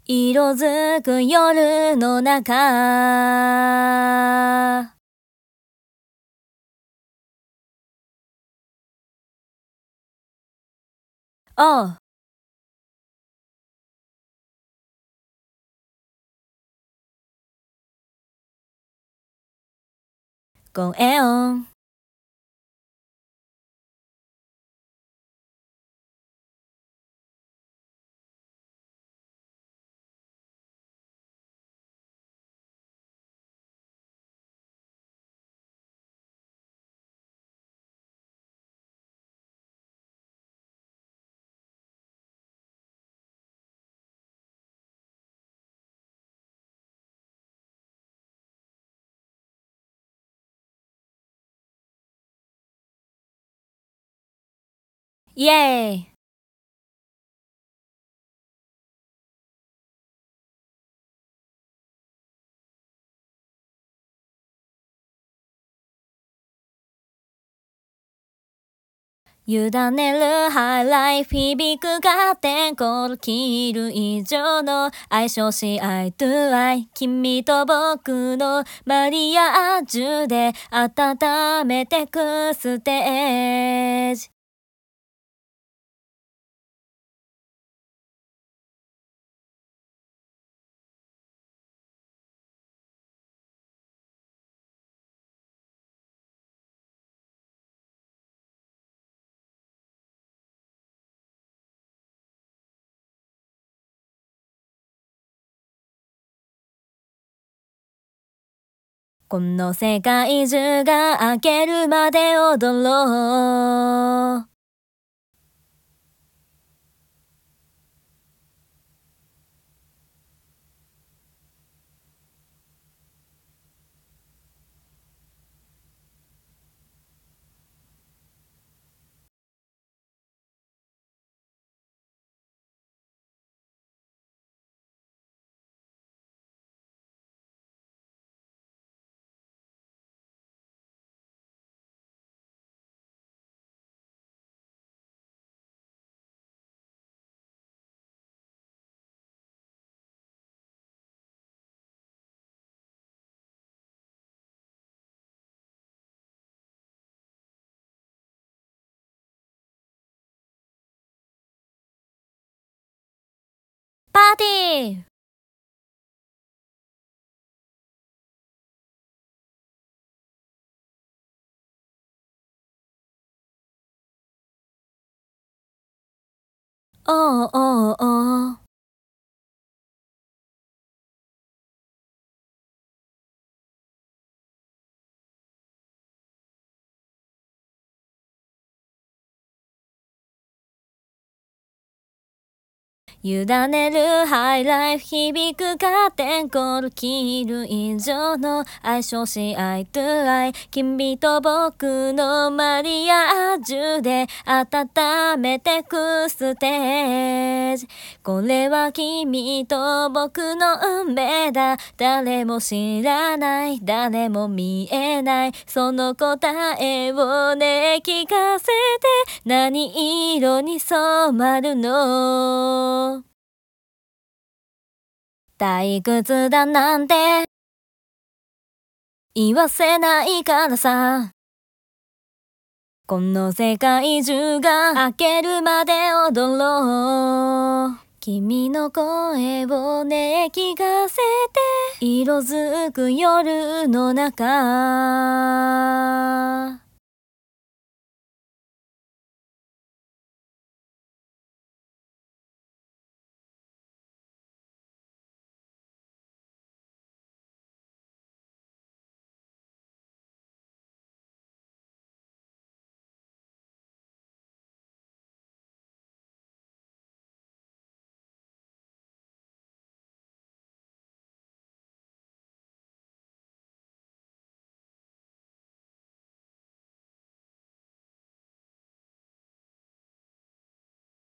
色づく夜の中。おう。ごえおん。イエーイ。委ねるハイライフ響くカーテンコール切る以上の相性しアイトゥアイ君と僕のマリアージュで温めてくステージ。この世界中が明けるまで踊ろう。パーティー。おうおうおう。委ねるハイライフ響くカーテンコール切る以上の相性しアイトゥアイ君と僕のマリアージュで温めてくステージ。これは君と僕の運命だ。誰も知らない誰も見えないその答えをね聞かせて。何色に染まるの？退屈だなんて言わせないからさ。この世界中が明けるまで踊ろう。君の声をね聞かせて。色づく夜の中。